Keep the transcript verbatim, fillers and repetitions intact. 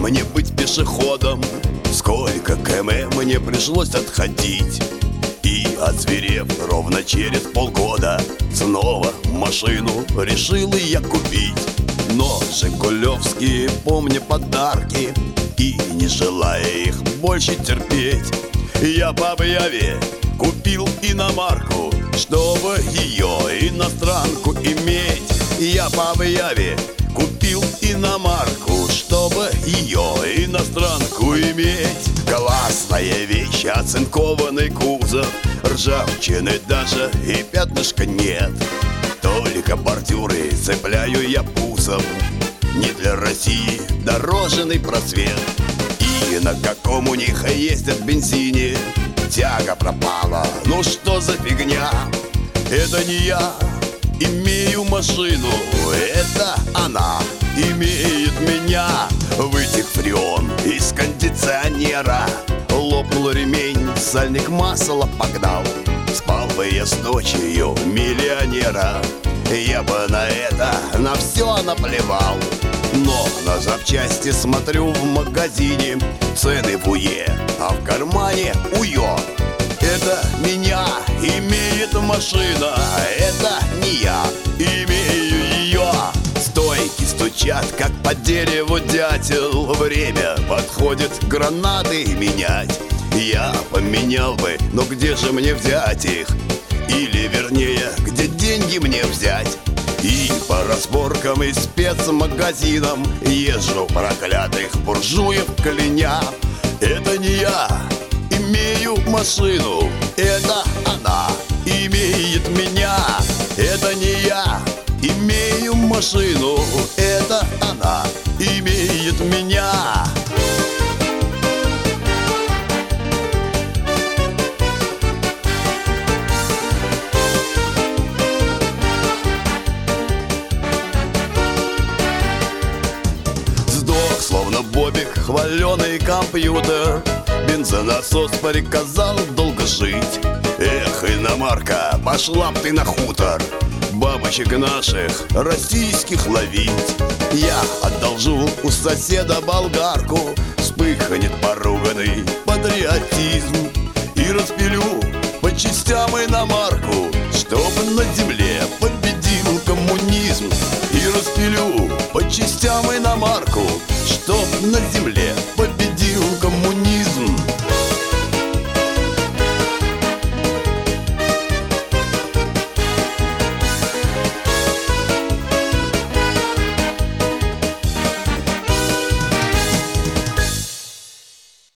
мне быть пешеходом. Сколько км мне пришлось отходить. И, озверев ровно через полгода, снова машину решил я купить. Но жигулевские, помня подарки, и не желая их больше терпеть, я по объяве купил иномарку, чтобы ее иностранку иметь. Я по объяве купил иномарку, чтобы ее иностранку иметь. Классная вещь, оцинкованный кузов, ржавчины даже и пятнышка нет. Только бордюры цепляю я пузом, не для России дорожный просвет. И на каком у них ездят бензине тяга пропала, ну что за фигня? Это не я имею машину, это она имеет меня. Вытек фреон из кондиционера, лопнул ремень, сальник масла погнал. Спал бы я с дочерью миллионера, я бы на это, на все наплевал. Но на запчасти смотрю в магазине, цены в УЕ, а в кармане УЙО. Это меня имеет машина, это не я имею ее. Стойки стучат, как по дереву дятел. Время подходит гранаты менять. Я поменял бы, но где же мне взять их? Или вернее, где деньги мне взять? И по разборкам и спецмагазинам езжу проклятых буржуев кляня. Это не я имею машину, это она имеет меня. Это не я имею машину, это она имеет меня. Словно Бобик, хваленый компьютер, бензонасос приказал долго жить. Эх, иномарка, пошла б ты на хутор, бабочек наших российских ловить. Я одолжу у соседа болгарку, вспыхнет поруганный патриотизм, и распилю по частям иномарку, чтоб на земле победил коммунизм. И распилю по частям иномарку, чтоб на земле победил